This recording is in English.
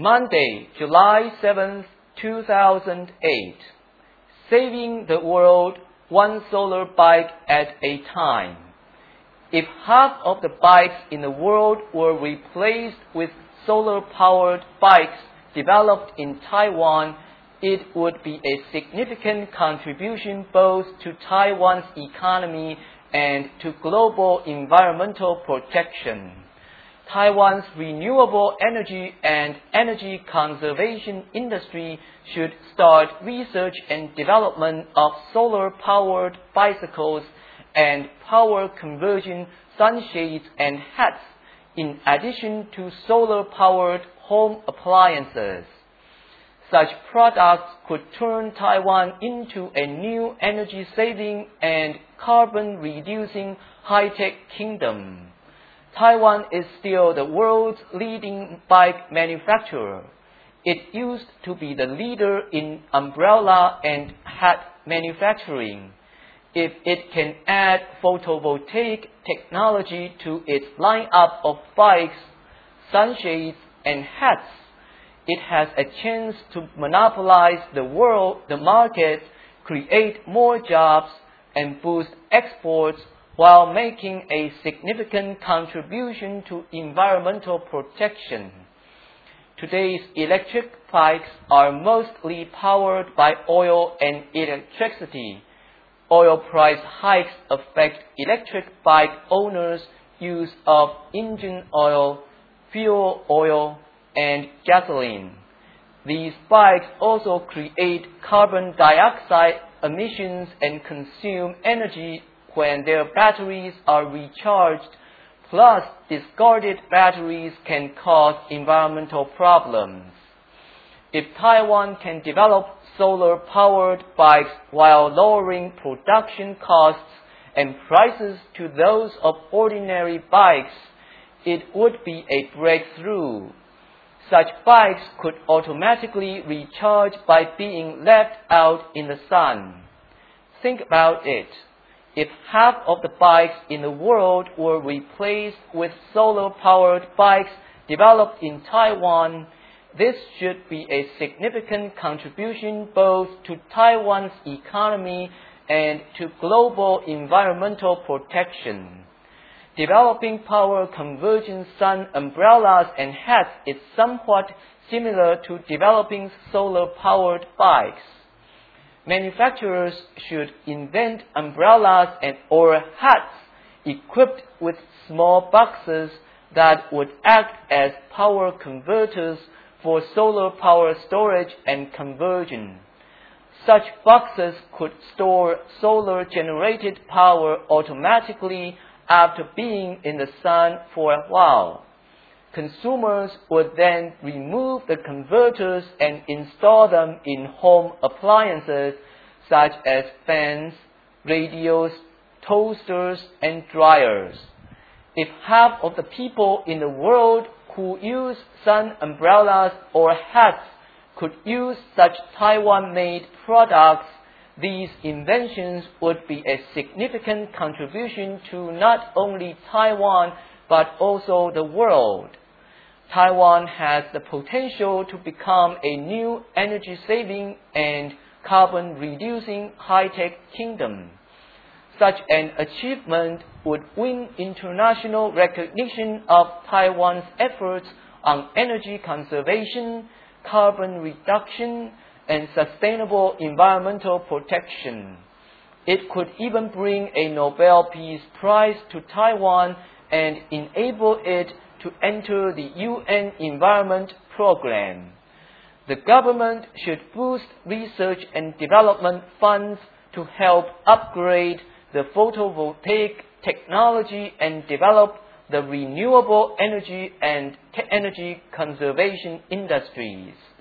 Monday, July 7th, 2008. Saving the world one solar bike at a time. If half of the bikes in the world were replaced with solar-powered bikes developed in Taiwan, it would be a significant contribution both to Taiwan's economy and to global environmental protection. Taiwan's renewable energy and energy conservation industry should start research and development of solar-powered bicycles and power conversion sunshades and hats, in addition to solar-powered home appliances. Such products could turn Taiwan into a new energy-saving and carbon-reducing high-tech kingdom. Taiwan is still the world's leading bike manufacturer. It used to be the leader in umbrella and hat manufacturing. If it can add photovoltaic technology to its lineup of bikes, sunshades, and hats, it has a chance to monopolize the market, create more jobs, and boost exports while making a significant contribution to environmental protection. Today's electric bikes are mostly powered by oil and electricity. Oil price hikes affect electric bike owners' use of engine oil, fuel oil, and gasoline. These bikes also create carbon dioxide emissions and consume energy when their batteries are recharged, plus discarded batteries can cause environmental problems. If Taiwan can develop solar-powered bikes while lowering production costs and prices to those of ordinary bikes, it would be a breakthrough. Such bikes could automatically recharge by being left out in the sun. Think about it. If half of the bikes in the world were replaced with solar-powered bikes developed in Taiwan, this should be a significant contribution both to Taiwan's economy and to global environmental protection. Developing power conversion sun umbrellas and hats is somewhat similar to developing solar-powered bikes. Manufacturers should invent umbrellas or hats equipped with small boxes that would act as power converters for solar power storage and conversion. Such boxes could store solar-generated power automatically after being in the sun for a while. Consumers would then remove the converters and install them in home appliances such as fans, radios, toasters, and dryers. If half of the people in the world who use sun umbrellas or hats could use such Taiwan-made products, these inventions would be a significant contribution to not only Taiwan but also the world. Taiwan has the potential to become a new energy-saving and carbon-reducing high-tech kingdom. Such an achievement would win international recognition of Taiwan's efforts on energy conservation, carbon reduction, and sustainable environmental protection. It could even bring a Nobel Peace Prize to Taiwan and enable it to enter the UN Environment Program. The government should boost research and development funds to help upgrade the photovoltaic technology and develop the renewable energy and energy conservation industries.